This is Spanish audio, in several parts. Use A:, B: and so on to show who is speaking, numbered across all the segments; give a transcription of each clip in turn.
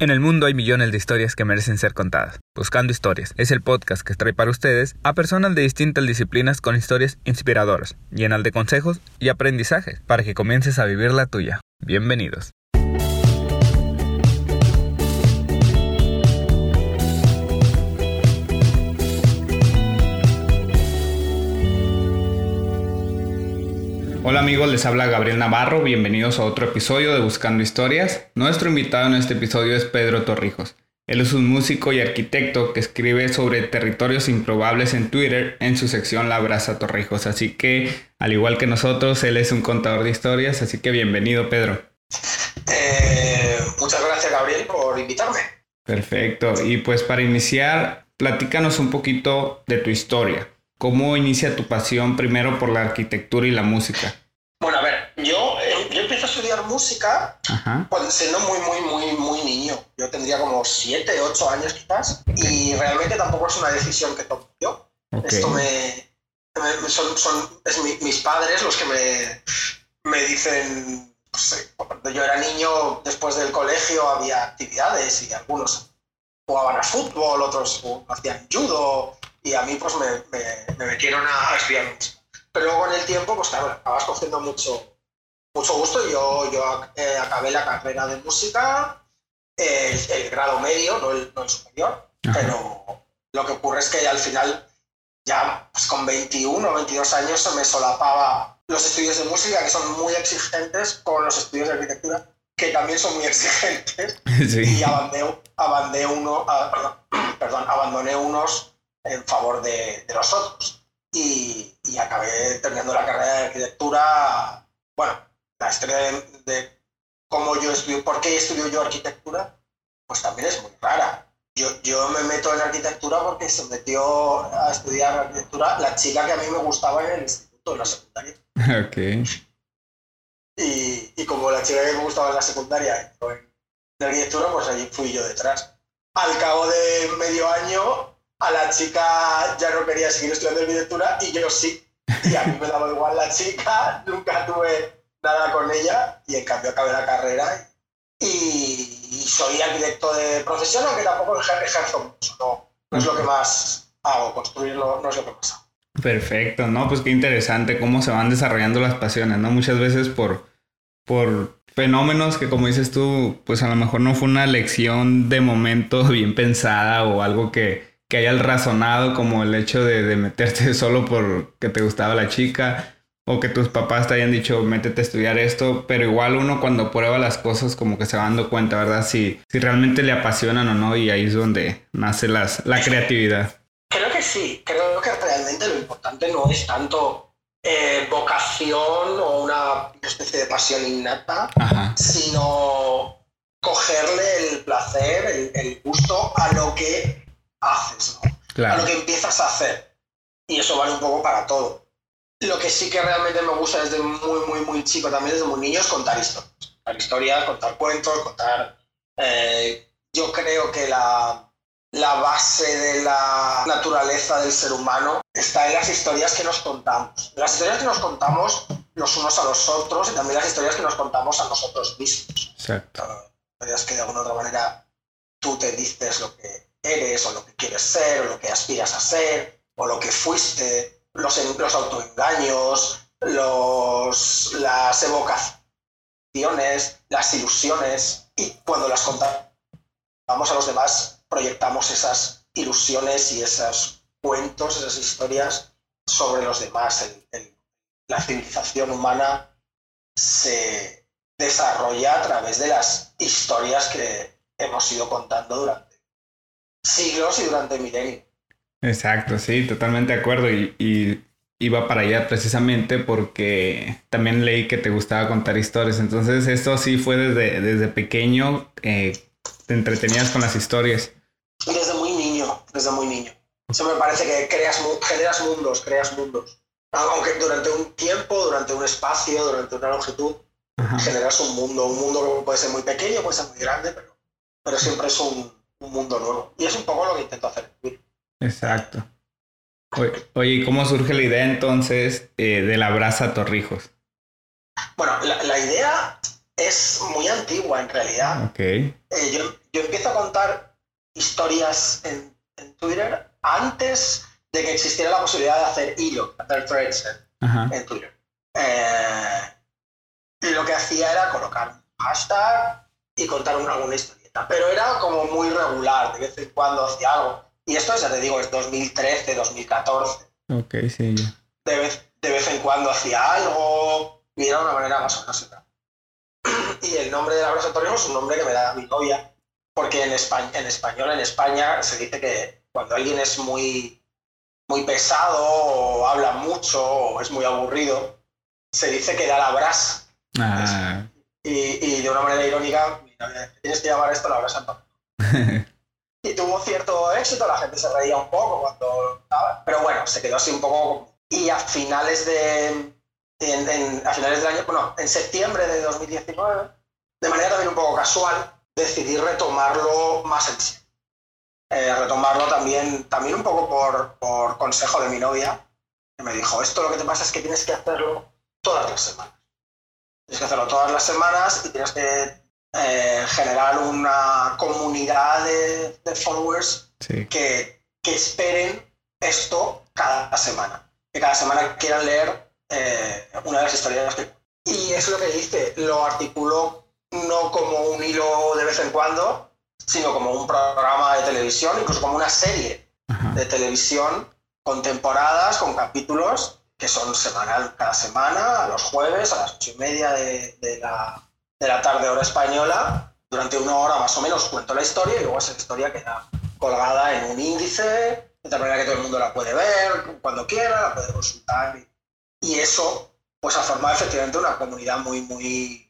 A: En el mundo hay millones de historias que merecen ser contadas. Buscando Historias es el podcast que trae para ustedes a personas de distintas disciplinas con historias inspiradoras, llenas de consejos y aprendizajes para que comiences a vivir la tuya. Bienvenidos. Hola amigos, les habla Gabriel Navarro, bienvenidos a otro episodio de Buscando Historias. Nuestro invitado en este episodio es Pedro Torrijos. Él es un músico y arquitecto que escribe sobre territorios improbables en Twitter en su sección La Brasa Torrijos. Así que, al igual que nosotros, él es un contador de historias, así que bienvenido, Pedro.
B: Muchas gracias, Gabriel, por invitarme.
A: Perfecto, y pues para iniciar, platícanos un poquito de tu historia. ¿Cómo inicia tu pasión primero por la arquitectura y la música?
B: Bueno, a ver, yo empecé a estudiar música cuando siendo muy niño. Yo tendría como 7, 8 años quizás. Okay. Y realmente tampoco es una decisión que tomé yo. Okay. Esto mis padres los que me dicen, no sé, cuando yo era niño, después del colegio había actividades y algunos jugaban a fútbol, otros hacían judo. Y a mí pues me metieron a estudiar música. Pero luego con el tiempo, pues claro, acabas cogiendo mucho gusto. Yo acabé la carrera de música, el grado medio, no el superior. Ajá. Pero lo que ocurre es que al final, ya pues con 21 o 22 años, se me solapaba los estudios de música, que son muy exigentes, con los estudios de arquitectura, que también son muy exigentes. Sí. Y abandoné unos en favor de los otros. Y acabé terminando la carrera de arquitectura. Bueno, la historia de cómo yo estudio, por qué estudio yo arquitectura, pues también es muy rara. Yo me meto en arquitectura porque se metió a estudiar arquitectura la chica que a mí me gustaba en el instituto, en la secundaria.
A: Okay.
B: Y como la chica que me gustaba en la secundaria entró en arquitectura, pues allí fui yo detrás. Al cabo de medio año, a la chica ya no quería seguir estudiando arquitectura y yo sí. Y a mí me daba igual la chica, nunca tuve nada con ella y en cambio acabé la carrera y soy arquitecto de profesión, aunque tampoco ejerzo mucho. No es lo que más hago, construirlo no es lo que más hago.
A: Perfecto, ¿no? Pues qué interesante cómo se van desarrollando las pasiones, ¿no? Muchas veces por fenómenos que, como dices tú, pues a lo mejor no fue una lección de momento bien pensada o algo que hayas razonado, como el hecho de meterte solo porque te gustaba la chica o que tus papás te hayan dicho métete a estudiar esto, pero igual uno cuando prueba las cosas como que se va dando cuenta, ¿verdad? Si realmente le apasionan o no, y ahí es donde nace la creatividad.
B: Creo que sí, creo que realmente lo importante no es tanto vocación o una especie de pasión innata, sino cogerle el placer, el gusto a lo que haces, ¿no? Claro. A lo que empiezas a hacer. Y eso vale un poco para todo. Lo que sí que realmente me gusta desde muy chico, también desde muy niño, es contar historias. Contar cuentos, contar... yo creo que la base de la naturaleza del ser humano está en las historias que nos contamos. Las historias que nos contamos los unos a los otros y también las historias que nos contamos a nosotros mismos.
A: Exacto.
B: Historias que de alguna otra manera tú te dices lo que eres o lo que quieres ser o lo que aspiras a ser o lo que fuiste, los autoengaños, las evocaciones, las ilusiones, y cuando las contamos a los demás proyectamos esas ilusiones y esos cuentos, esas historias sobre los demás. La civilización humana se desarrolla a través de las historias que hemos ido contando durante siglos y durante milenios.
A: Exacto, sí, totalmente de acuerdo. Y iba para allá precisamente porque también leí que te gustaba contar historias. Entonces esto sí fue desde pequeño, te entretenías con las historias.
B: Desde muy niño. Eso me parece que generas mundos. Aunque durante un tiempo, durante un espacio, durante una longitud, generas un mundo que puede ser muy pequeño, puede ser muy grande, pero siempre es un mundo nuevo. Y es un poco lo que intento hacer.
A: Exacto. Oye, ¿y cómo surge la idea entonces de La Brasa Torrijos?
B: Bueno, la idea es muy antigua en realidad.
A: Okay.
B: Yo empiezo contar historias en Twitter antes de que existiera la posibilidad de hacer hilo, hacer threads en Twitter. Y lo que hacía era colocar un hashtag y contar alguna historieta, pero era como muy regular, de vez en cuando hacía algo. Y esto, ya te digo, es 2013, 2014.
A: Ok, sí.
B: De vez en cuando hacía algo y era una manera más o menos. Y el nombre de laboratorio es un nombre que me da mi novia, porque en español, en España, se dice que cuando alguien es muy pesado o habla mucho o es muy aburrido, se dice que da la brasa. Y de una manera irónica, tienes que llamar esto la brasa Antonio. Y tuvo cierto éxito, la gente se reía un poco cuando estaba, pero bueno, se quedó así un poco. Y a finales del año, bueno, en septiembre de 2019, de manera también un poco casual, decidí retomarlo más en sí. Retomarlo también un poco por consejo de mi novia, que me dijo, esto lo que te pasa es que tienes que hacerlo todas las semanas. Tienes que hacerlo todas las semanas y tienes que generar una comunidad de followers que esperen esto cada semana. Que cada semana quieran leer una de las historias que... Y es lo que dice, lo articuló no como un hilo de vez en cuando, sino como un programa de televisión, incluso como una serie de televisión con temporadas, con capítulos que son semanal, cada semana, a los jueves, a las 8:30 de la tarde hora española, durante 1 hora más o menos cuento la historia y luego esa historia queda colgada en un índice, de tal manera que todo el mundo la puede ver cuando quiera, la puede consultar. Y eso pues ha formado efectivamente una comunidad muy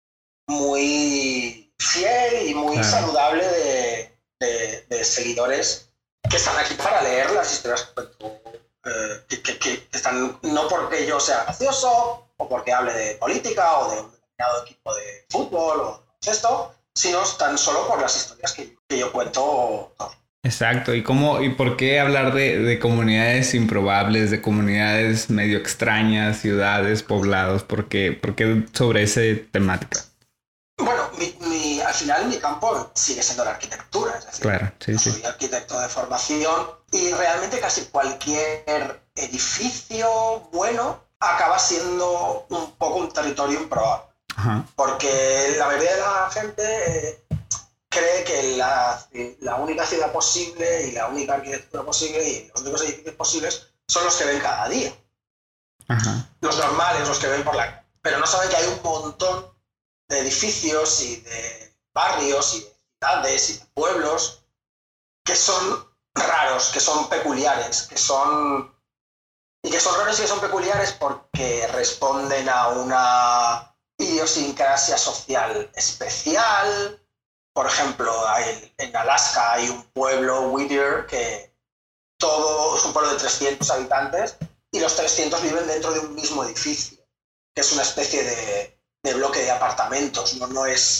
B: fiel y muy saludable de seguidores que están aquí para leer las historias que cuento. Que están, no porque yo sea gracioso o porque hable de política o de un determinado equipo de fútbol o esto, sino tan solo por las historias que yo cuento.
A: Exacto. ¿Y por qué hablar de comunidades improbables, de comunidades medio extrañas, ciudades, poblados? ¿Por qué sobre esa temática?
B: Bueno, al final mi campo sigue siendo la arquitectura, es decir,
A: claro,
B: soy arquitecto de formación y realmente casi cualquier edificio bueno acaba siendo un poco un territorio improbable. Porque la mayoría de la gente cree que la única ciudad posible y la única arquitectura posible y los únicos edificios posibles son los que ven cada día. Los normales, los que ven por la... Pero no saben que hay un montón de edificios y de barrios y de ciudades y de pueblos que son raros, que son peculiares, que son raros y que son peculiares porque responden a una idiosincrasia social especial. Por ejemplo, en Alaska hay un pueblo, Whittier, que es un pueblo de 300 habitantes y los 300 viven dentro de un mismo edificio, que es una especie de bloque de apartamentos, no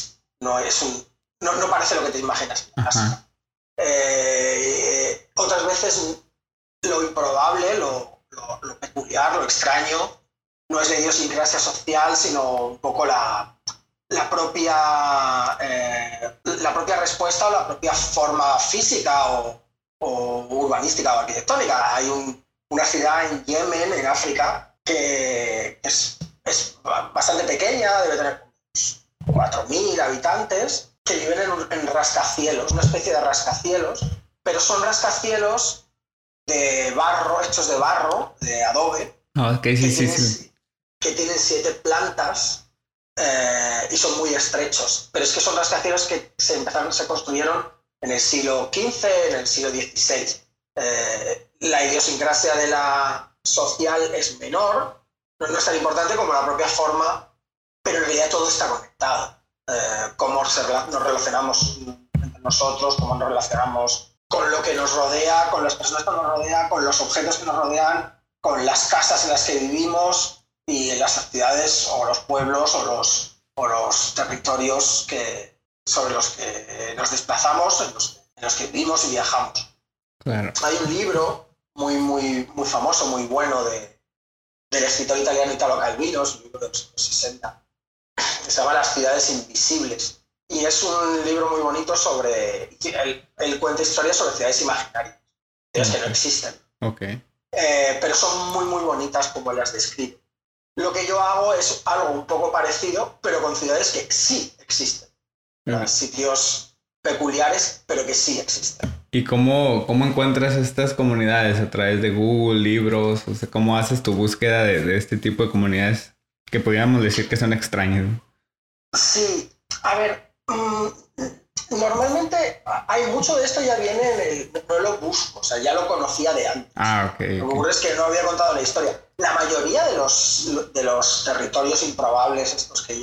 B: parece lo que te imaginas en casa. Otras veces lo improbable, lo peculiar, lo extraño, no es la idiosincrasia social, sino un poco la propia respuesta o la propia forma física o urbanística o arquitectónica. Hay una ciudad en Yemen, en África, que es bastante pequeña, debe tener 4.000 habitantes, que viven en rascacielos, una especie de rascacielos, pero son rascacielos de barro, hechos de barro, de adobe, que tienen 7 plantas y son muy estrechos. Pero es que son rascacielos que se construyeron en el siglo XV, en el siglo XVI. La idiosincrasia de la social es menor, no es tan importante como la propia forma, pero en realidad todo está conectado. Cómo nos relacionamos entre nosotros, cómo nos relacionamos con lo que nos rodea, con las personas que nos rodean, con los objetos que nos rodean, con las casas en las que vivimos y en las ciudades o los pueblos o los territorios sobre los que nos desplazamos, en los que vivimos y viajamos.
A: Claro.
B: Hay un libro muy famoso, muy bueno del escritor italiano Italo Calvino, es un libro de los años 60, que se llama Las ciudades invisibles, Y es un libro muy bonito sobre... Él cuenta historias sobre ciudades imaginarias, ciudades que no existen.
A: Okay.
B: Pero son muy, muy bonitas como las describe. Lo que yo hago es algo un poco parecido, pero con ciudades que sí existen. Sitios peculiares, pero que sí existen.
A: ¿Y cómo encuentras estas comunidades? ¿A través de Google, libros? O sea, ¿cómo haces tu búsqueda de este tipo de comunidades que podríamos decir que son extrañas?
B: Sí, a ver, normalmente hay mucho de esto ya viene en el... No lo busco, o sea, ya lo conocía de antes.
A: Ok.
B: Lo que ocurre es que no había contado la historia. La mayoría de los territorios improbables, estos de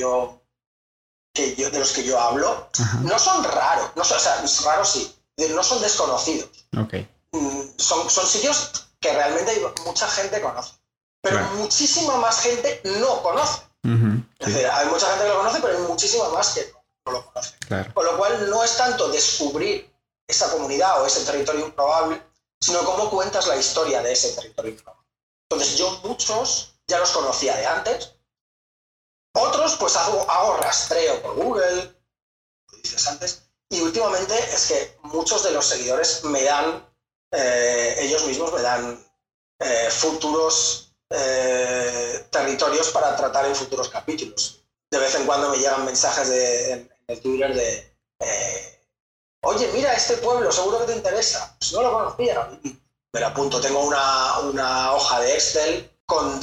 B: los que yo hablo, no son raros. O sea, raros sí, no son desconocidos.
A: Okay.
B: Son sitios que realmente mucha gente conoce. Pero muchísima más gente no conoce. Es decir, hay mucha gente que lo conoce, pero hay muchísima más que no lo conoce. Claro. Con lo cual no es tanto descubrir esa comunidad o ese territorio improbable, sino cómo cuentas la historia de ese territorio improbable. Entonces yo muchos ya los conocía de antes, otros pues hago rastreo por Google, como dices antes, y últimamente es que muchos de los seguidores me dan, ellos mismos me dan futuros territorios para tratar en futuros capítulos. De vez en cuando me llegan mensajes en el Twitter de oye, mira este pueblo, seguro que te interesa. Pues no lo conocía. Y me lo apunto. Tengo una hoja de Excel con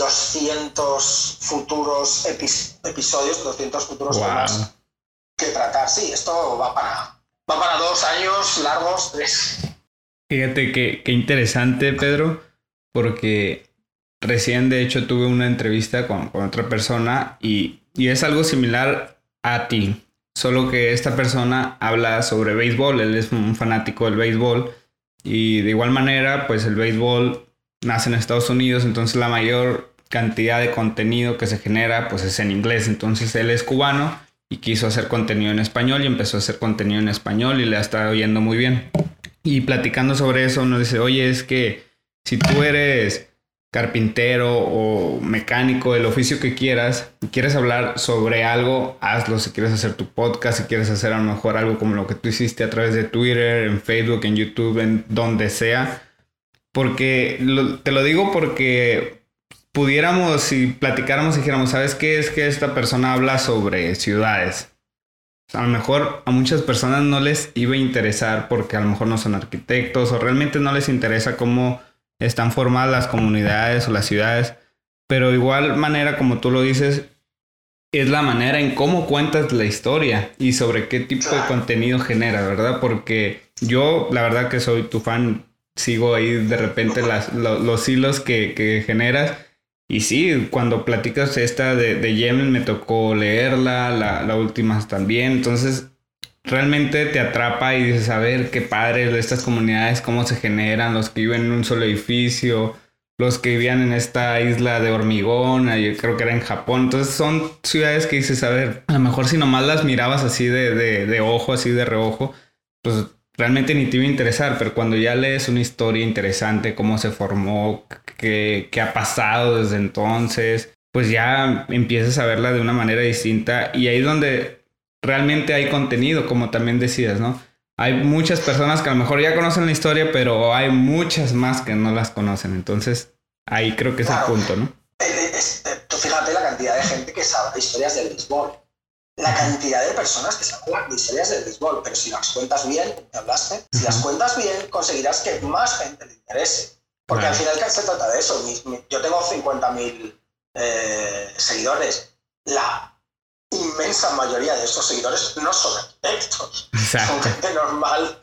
B: 200 futuros episodios, 200 futuros temas que tratar. Sí, esto va para 2 años largos, 3.
A: Fíjate qué interesante, Pedro, porque recién, de hecho, tuve una entrevista con otra persona y es algo similar a ti. Solo que esta persona habla sobre béisbol, él es un fanático del béisbol y de igual manera, pues el béisbol nace en Estados Unidos, entonces la mayor cantidad de contenido que se genera pues es en inglés. Entonces él es cubano y quiso hacer contenido en español y empezó a hacer contenido en español y le ha estado yendo muy bien. Y platicando sobre eso nos dice, oye, es que si tú eres carpintero o mecánico, el oficio que quieras, y quieres hablar sobre algo, hazlo. Si quieres hacer tu podcast, si quieres hacer a lo mejor algo como lo que tú hiciste a través de Twitter, en Facebook, en YouTube, en donde sea. Porque te lo digo porque pudiéramos, si platicáramos y dijéramos, ¿sabes qué? Es que esta persona habla sobre ciudades. A lo mejor a muchas personas no les iba a interesar porque a lo mejor no son arquitectos o realmente no les interesa cómo están formadas las comunidades o las ciudades, pero de igual manera, como tú lo dices, es la manera en cómo cuentas la historia y sobre qué tipo de contenido genera, ¿verdad? Porque yo, la verdad que soy tu fan, sigo ahí de repente los hilos que generas. Y sí, cuando platicas esta de Yemen me tocó leerla, la última también, entonces realmente te atrapa y dices, a ver, qué padre estas comunidades, cómo se generan, los que viven en un solo edificio, los que vivían en esta isla de hormigón, yo creo que era en Japón. Entonces son ciudades que dices, a ver, a lo mejor si nomás las mirabas así de ojo, así de reojo, pues realmente ni te iba a interesar, pero cuando ya lees una historia interesante, cómo se formó, qué ha pasado desde entonces, pues ya empiezas a verla de una manera distinta y ahí es donde realmente hay contenido, como también decías, ¿no? Hay muchas personas que a lo mejor ya conocen la historia, pero hay muchas más que no las conocen. Entonces, ahí creo que es el punto, ¿no?
B: Tú fíjate la cantidad de gente que sabe historias del béisbol. La cantidad de personas que saben historias del béisbol. Pero si las cuentas bien, ¿te hablaste? Si las cuentas bien, conseguirás que más gente le interese. Porque al final se trata de eso. Yo tengo 50.000 seguidores. La inmensa mayoría de esos seguidores no son arquitectos. Exacto. Son gente normal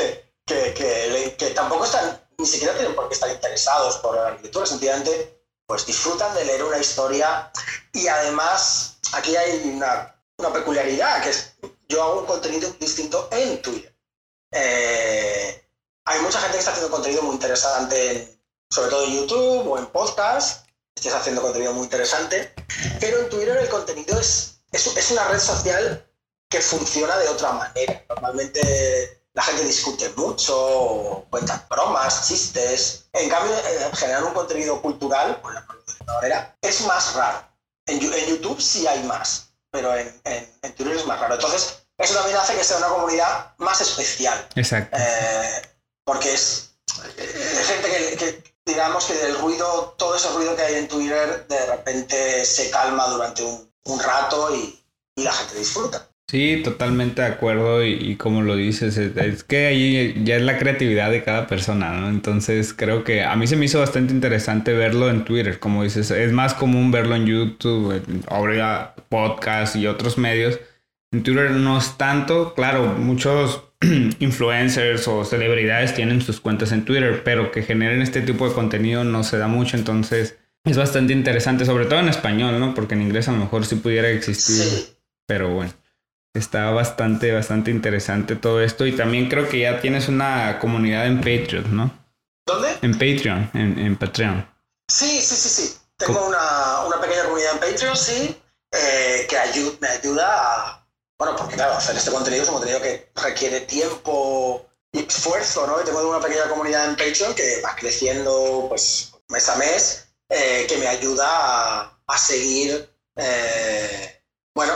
B: que tampoco están, ni siquiera tienen por qué estar interesados por la arquitectura, sencillamente pues disfrutan de leer una historia. Y además aquí hay una peculiaridad, que es yo hago un contenido distinto en Twitter. Hay mucha gente que está haciendo contenido muy interesante, sobre todo en YouTube o en podcast. Estás haciendo contenido muy interesante, pero en Twitter el contenido es una red social que funciona de otra manera. Normalmente la gente discute mucho, cuenta bromas, chistes. En cambio, generar un contenido cultural, por ejemplo, de esta manera, es más raro. En YouTube sí hay más, pero en Twitter es más raro. Entonces, eso también hace que sea una comunidad más especial.
A: Exacto.
B: Porque es gente que digamos que el ruido, todo ese ruido que hay en Twitter, de repente se calma durante un rato y la gente disfruta.
A: Sí, totalmente de acuerdo y como lo dices, es que ahí ya es la creatividad de cada persona, ¿no? Entonces creo que a mí se me hizo bastante interesante verlo en Twitter, como dices, es más común verlo en YouTube, ahora podcast y otros medios. En Twitter no es tanto, claro, muchos influencers o celebridades tienen sus cuentas en Twitter, pero que generen este tipo de contenido no se da mucho, entonces es bastante interesante, sobre todo en español, ¿no? Porque en inglés a lo mejor sí pudiera existir, sí. Pero bueno. Está bastante interesante todo esto. Y también creo que ya tienes una comunidad en Patreon, ¿no?
B: ¿Dónde?
A: En Patreon, en Patreon.
B: Sí. Tengo una pequeña comunidad en Patreon, sí, que me ayuda a... Bueno, porque claro, hacer este contenido es un contenido que requiere tiempo y esfuerzo, ¿no? Y tengo una pequeña comunidad en Patreon que va creciendo pues mes a mes, que me ayuda a seguir, bueno,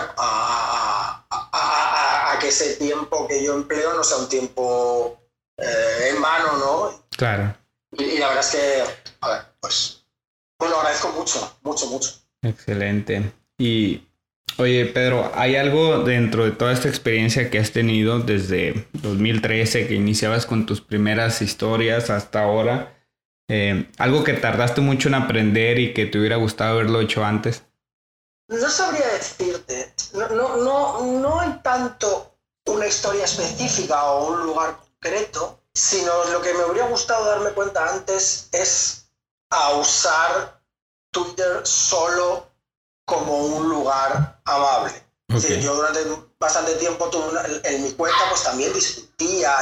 B: a que ese tiempo que yo empleo no sea un tiempo en vano, ¿no?
A: Claro.
B: Y la verdad es que, a ver, pues lo agradezco mucho.
A: Excelente. Y, oye, Pedro, ¿hay algo dentro de toda esta experiencia que has tenido desde 2013, que iniciabas con tus primeras historias hasta ahora, algo que tardaste mucho en aprender y que te hubiera gustado haberlo hecho antes?
B: No sabría decirte, no en tanto una historia específica o un lugar concreto, sino lo que me habría gustado darme cuenta antes es a usar Twitter solo como un lugar amable. Okay. Sí, yo durante bastante tiempo en mi cuenta pues también discutía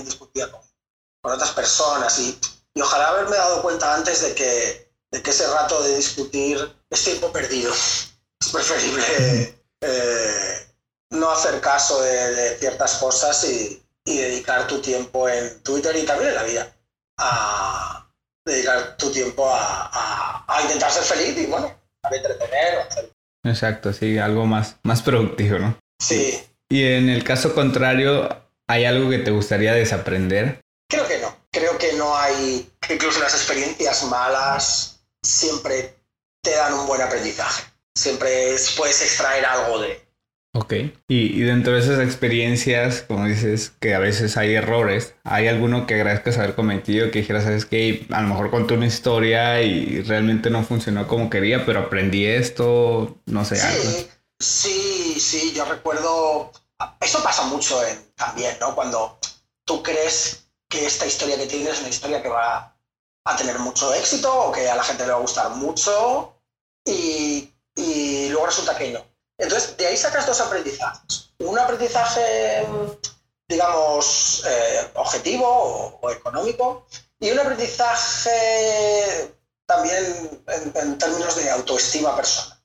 B: con otras personas y ojalá haberme dado cuenta antes de que ese rato de discutir es tiempo perdido. Es preferible no hacer caso de ciertas cosas y dedicar tu tiempo en Twitter y también en la vida a dedicar tu tiempo a intentar ser feliz y bueno, a entretener.
A: Exacto, sí, algo más productivo, ¿no?
B: Sí.
A: Y en el caso contrario, ¿hay algo que te gustaría desaprender?
B: Creo que no. Creo que no hay... Incluso las experiencias malas siempre te dan un buen aprendizaje. Siempre puedes extraer algo de...
A: Ok. Y dentro de esas experiencias, como dices, que a veces hay errores, ¿hay alguno que agradezcas haber cometido, que dijeras, sabes que a lo mejor conté una historia y realmente no funcionó como quería, pero aprendí esto, no sé, algo?
B: Sí, yo recuerdo... Eso pasa mucho también, ¿no? Cuando tú crees que esta historia que tienes es una historia que va a tener mucho éxito o que a la gente le va a gustar mucho y luego resulta que no. Entonces, de ahí sacas dos aprendizajes. Un aprendizaje, digamos, objetivo o económico y un aprendizaje también en términos de autoestima personal.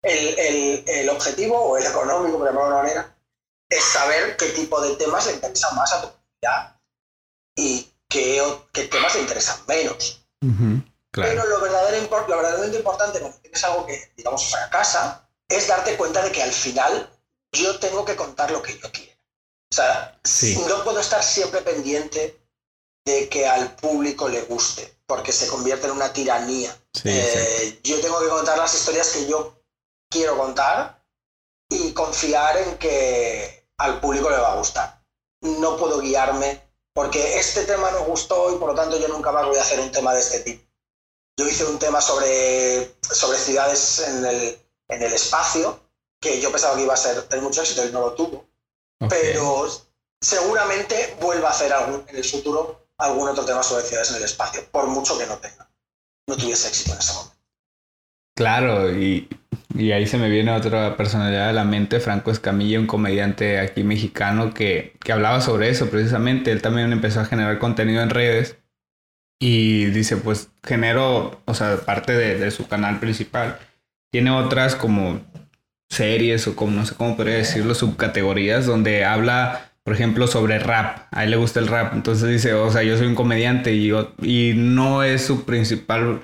B: El objetivo o el económico, por llamarlo de una manera, es saber qué tipo de temas le interesan más a tu comunidad y qué temas le interesan menos.
A: Uh-huh, claro.
B: Pero lo verdaderamente importante cuando tienes algo que, digamos, fracasa, es darte cuenta de que al final yo tengo que contar lo que yo quiero. O sea, sí. No puedo estar siempre pendiente de que al público le guste, porque se convierte en una tiranía. Sí. Yo tengo que contar las historias que yo quiero contar y confiar en que al público le va a gustar. No puedo guiarme porque este tema no gustó y por lo tanto yo nunca más voy a hacer un tema de este tipo. Yo hice un tema sobre ciudades en el espacio, que yo pensaba que iba a tener mucho éxito y no lo tuvo. Okay. Pero seguramente vuelva a hacer en el futuro algún otro tema sobre ciudades en el espacio, por mucho que no tuviese éxito en ese momento.
A: Claro, y ahí se me viene otra personalidad a la mente, Franco Escamilla, un comediante aquí mexicano que hablaba sobre eso precisamente. Él también empezó a generar contenido en redes y dice, pues genero, o sea, parte de su canal principal, tiene otras como series o como no sé cómo podría decirlo, subcategorías donde habla, por ejemplo, sobre rap. A él le gusta el rap, entonces dice, o sea, yo soy un comediante y no es su principal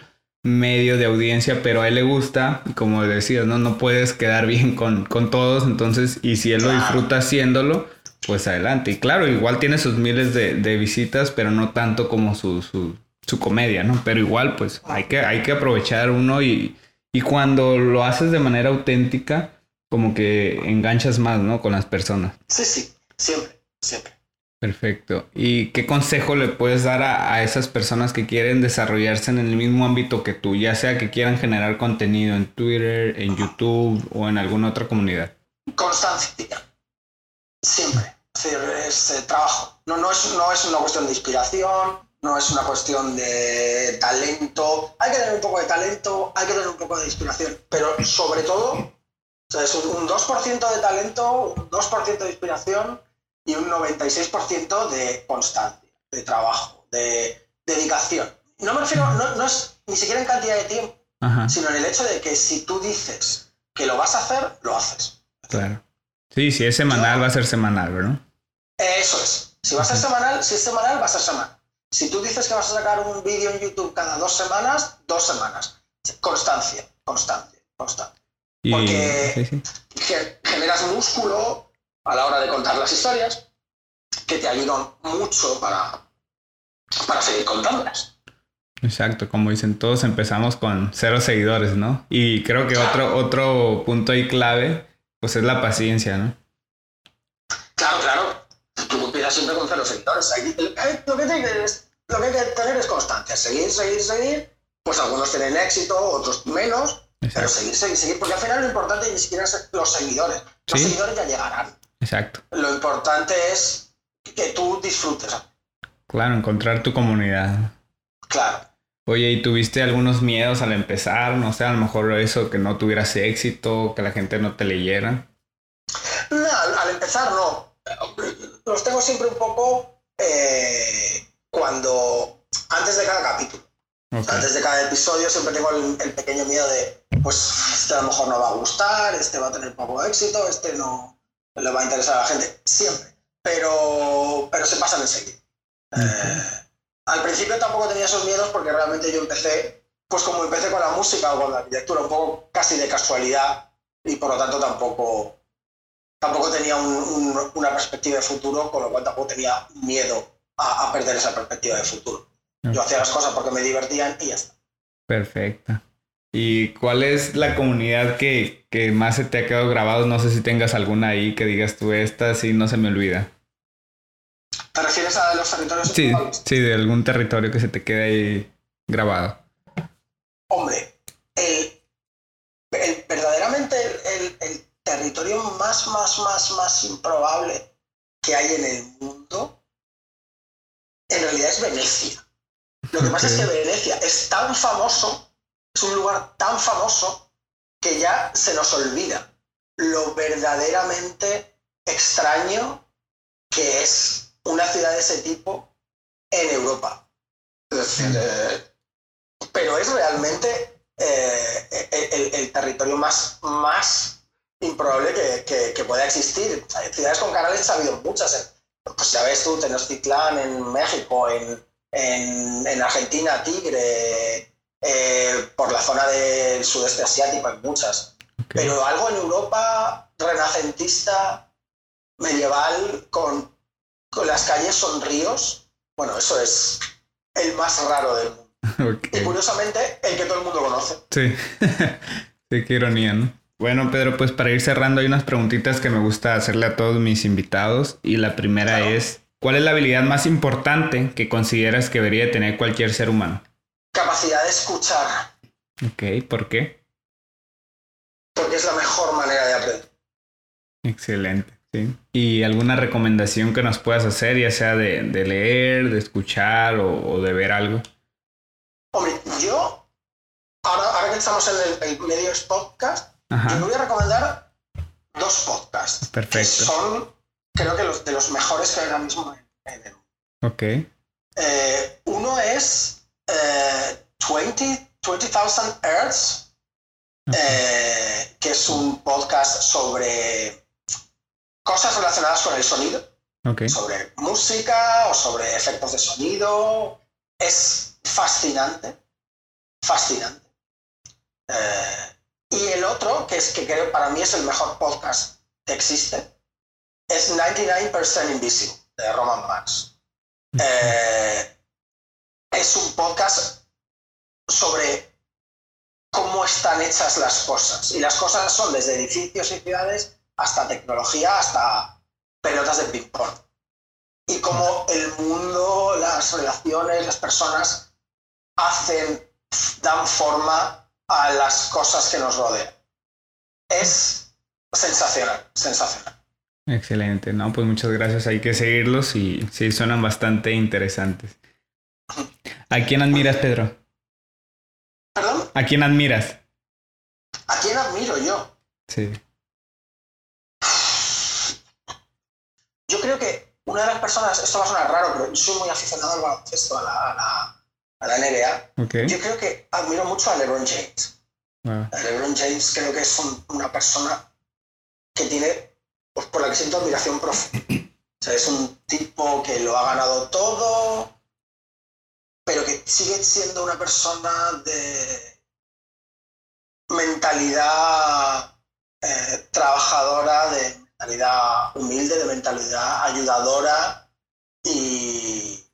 A: medio de audiencia, pero a él le gusta, y como decías, no puedes quedar bien con todos, entonces, y si él lo disfruta haciéndolo, pues adelante. Y claro, igual tiene sus miles de visitas, pero no tanto como su comedia, ¿no? Pero igual, pues hay que aprovechar uno y cuando lo haces de manera auténtica, como que enganchas más, ¿no? Con las personas.
B: Sí, siempre.
A: Perfecto. ¿Y qué consejo le puedes dar a esas personas que quieren desarrollarse en el mismo ámbito que tú, ya sea que quieran generar contenido en Twitter, en YouTube o en alguna otra comunidad?
B: Constancia. Siempre. Es trabajo. No es una cuestión de inspiración, no es una cuestión de talento. Hay que tener un poco de talento, hay que tener un poco de inspiración, pero sobre todo, es un 2% de talento, un 2% de inspiración y un 96% de constancia, de trabajo, de dedicación. No me refiero, no es ni siquiera en cantidad de tiempo, sino en el hecho de que si tú dices que lo vas a hacer, lo haces.
A: Claro. Sí, si es semanal, va a ser semanal, ¿verdad?
B: Eso es. Si va a ser semanal, si es semanal, va a ser semanal. Si tú dices que vas a sacar un vídeo en YouTube cada 2 semanas, 2 semanas. Constancia. Porque generas músculo a la hora de contar las historias que te ayudan mucho para seguir contándolas.
A: Exacto, como dicen, todos empezamos con 0 seguidores, ¿no? Y creo que otro punto ahí clave, pues es la paciencia, ¿no?
B: Claro. Tú empiezas siempre con 0 seguidores. Lo que hay que tener es constancia. Seguir. Pues algunos tienen éxito, otros menos. Exacto. Pero seguir. Porque al final lo importante ni siquiera es los seguidores. Los seguidores ya llegarán.
A: Exacto.
B: Lo importante es que tú disfrutes.
A: Claro, encontrar tu comunidad.
B: Claro.
A: Oye, ¿y tuviste algunos miedos al empezar? No sé, a lo mejor eso, que no tuvieras éxito, que la gente no te leyera.
B: No, al empezar no. Los tengo siempre un poco antes de cada capítulo. Okay. Antes de cada episodio siempre tengo el pequeño miedo de, pues, este a lo mejor no va a gustar, este va a tener poco éxito, este no le va a interesar a la gente. Siempre. Pero se pasan enseguida. Al principio tampoco tenía esos miedos porque realmente yo empecé, pues como empecé con la música o con la arquitectura, un poco casi de casualidad y por lo tanto tampoco tenía una perspectiva de futuro, con lo cual tampoco tenía miedo a perder esa perspectiva de futuro. Okay. Yo hacía las cosas porque me divertían y ya está.
A: Perfecto. ¿Y cuál es la comunidad que más se te ha quedado grabado? No sé si tengas alguna ahí que digas tú, esta sí no se me olvida.
B: ¿Te refieres a los territorios actuales?
A: Sí, de algún territorio que se te quede ahí grabado.
B: Hombre, verdaderamente el territorio más improbable que hay en el mundo en realidad es Venecia. Lo que pasa es que Venecia es tan famoso, es un lugar tan famoso que ya se nos olvida lo verdaderamente extraño que es una ciudad de ese tipo en Europa. Es decir, pero es realmente el territorio más improbable que pueda existir. Ciudades con canales ha habido muchas. Pues ya ves tú, Tenochtitlán en México, en Argentina, Tigre, por la zona del sudeste asiático hay muchas. Okay. Pero algo en Europa renacentista, medieval, con las calles son ríos, bueno, eso es el más raro del mundo. Okay. Y curiosamente, el que todo el mundo conoce.
A: Sí, sí, qué ironía, ¿no? Bueno, Pedro, pues para ir cerrando hay unas preguntitas que me gusta hacerle a todos mis invitados. Y la primera es, ¿cuál es la habilidad más importante que consideras que debería tener cualquier ser humano?
B: Capacidad de escuchar.
A: Ok, ¿por qué?
B: Porque es la mejor manera de aprender.
A: Excelente, sí. ¿Y alguna recomendación que nos puedas hacer, ya sea de leer, de escuchar o de ver algo?
B: Hombre, yo, ahora que estamos en el medio podcast, yo me voy a recomendar 2 podcasts.
A: Perfecto.
B: Que son, creo que de los mejores que hay ahora mismo en el mundo.
A: Ok.
B: Uno es 20,000 Hertz, que es un podcast sobre cosas relacionadas con el sonido. Okay. Sobre música o sobre efectos de sonido. Es fascinante. fascinante. Y el otro, que creo para mí es el mejor podcast que existe, es 99% Invisible, de Roman Mars. Es un podcast sobre cómo están hechas las cosas. Y las cosas son desde edificios y ciudades hasta tecnología, hasta pelotas de ping-pong. Y cómo el mundo, las relaciones, las personas dan forma a las cosas que nos rodean. Es sensacional, sensacional.
A: Excelente, no, pues muchas gracias, hay que seguirlos y sí, suenan bastante interesantes. ¿A quién admiras, Pedro?
B: ¿Perdón?
A: ¿A quién admiras?
B: ¿A quién admiro yo?
A: Sí.
B: Yo creo que una de las personas, esto va a sonar raro, pero yo soy muy aficionado al baloncesto, a la NBA.
A: Okay.
B: Yo creo que admiro mucho a LeBron James.
A: Wow.
B: LeBron James creo que es una persona que tiene, pues, por la que siento admiración profunda. O sea, es un tipo que lo ha ganado todo, pero que sigue siendo una persona de mentalidad trabajadora, de mentalidad humilde, de mentalidad ayudadora y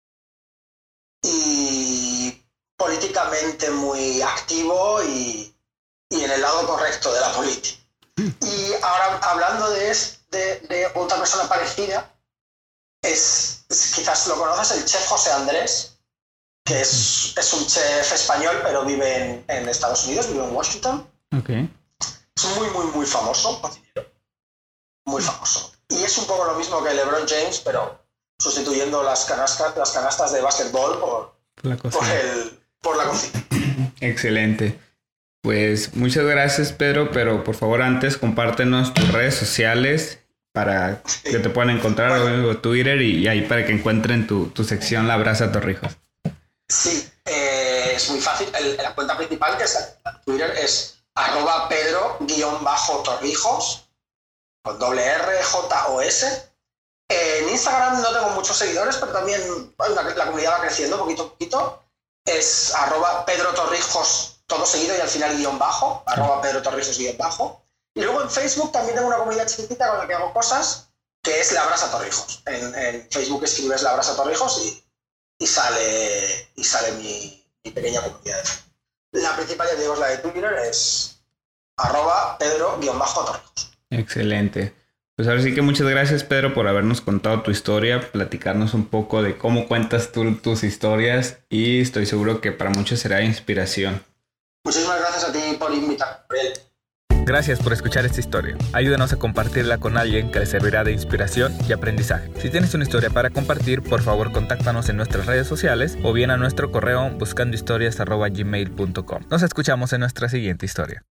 B: políticamente muy activo y en el lado correcto de la política. Y ahora, hablando de otra persona parecida, quizás lo conoces, el chef José Andrés, que es un chef español, pero vive en Estados Unidos, vive en Washington.
A: Okay.
B: Es muy, muy, muy famoso, cocinero. Muy famoso. Y es un poco lo mismo que LeBron James, pero sustituyendo las canastas de básquetbol por la cocina.
A: Excelente. Pues muchas gracias, Pedro, pero por favor antes compártenos tus redes sociales para que te puedan encontrar, o Twitter, y ahí para que encuentren tu sección La Brasa Torrijos.
B: Sí, es muy fácil. La cuenta principal, que es Twitter, es @pedro_torrijos, con $RJOS. En Instagram no tengo muchos seguidores, pero también la comunidad va creciendo poquito a poquito. Es @pedrotorrijos, todo seguido y al final _, @pedrotorrijos_. Y luego en Facebook también tengo una comunidad chiquitita con la que hago cosas, que es La Brasa Torrijos. En Facebook escribes La Brasa Torrijos y sale mi pequeña comunidad. La principal, ya digo, es la de Twitter, es @pedro_torrijos.
A: Excelente. Pues ahora sí que muchas gracias, Pedro, por habernos contado tu historia, platicarnos un poco de cómo cuentas tú tus historias, y estoy seguro que para muchos será inspiración.
B: Muchísimas gracias a ti por invitarme.
C: Gracias por escuchar esta historia. Ayúdanos a compartirla con alguien que le servirá de inspiración y aprendizaje. Si tienes una historia para compartir, por favor contáctanos en nuestras redes sociales o bien a nuestro correo buscandohistorias@gmail.com. Nos escuchamos en nuestra siguiente historia.